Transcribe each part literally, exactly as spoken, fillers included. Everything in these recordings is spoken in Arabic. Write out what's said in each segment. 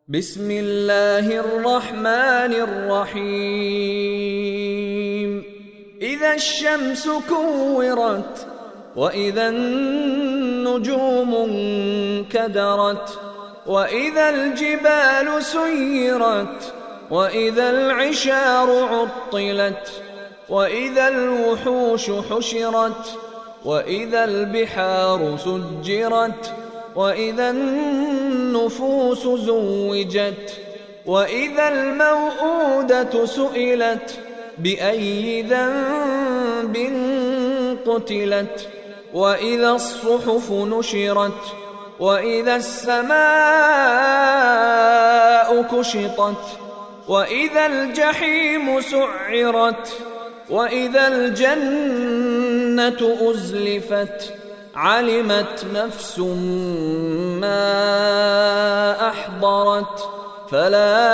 بسم الله الرحمن الرحيم إذا الشمس كورت وإذا النجوم انكدرت وإذا الجبال سيرت وإذا العشار عطلت وإذا الوحوش حشرت وإذا البحار سجرت وإذا النفوس زوجت وإذا الموءودة سئلت بأي ذنب قتلت وإذا الصحف نشرت وإذا السماء كشطت وإذا الجحيم سعرت وإذا الجنة أزلفت علمت نفس ما أحضرت فلا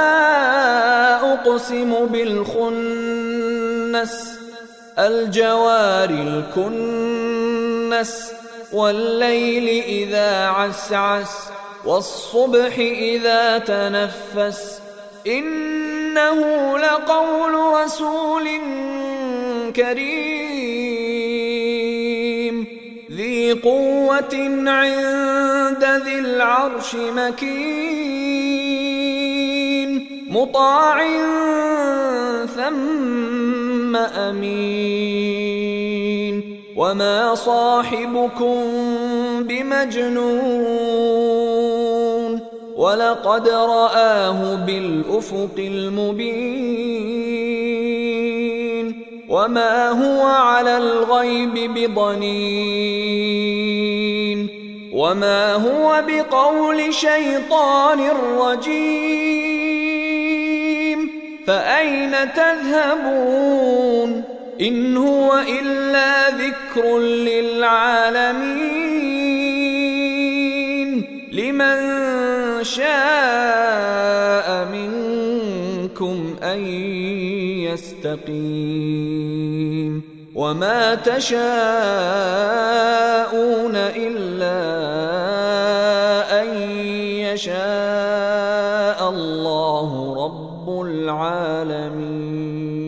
أقسم بالخنس الجوار الكنس والليل إذا عسعس والصبح إذا تنفس إنه لقول رسول كريم ذي قوة عند ذي العرش مكين مطاع ثم أمين وما صاحبكم بمجنون ولقد رآه بالأفق المبين وما هو على الغيب بضنين وما هو بقول شيطان رجيم فأين تذهبون إن هو إلا ذكر للعالمين لمن شاء منكم أن يستقيم وما تشاءون إلا أن يشاء الله رب العالمين.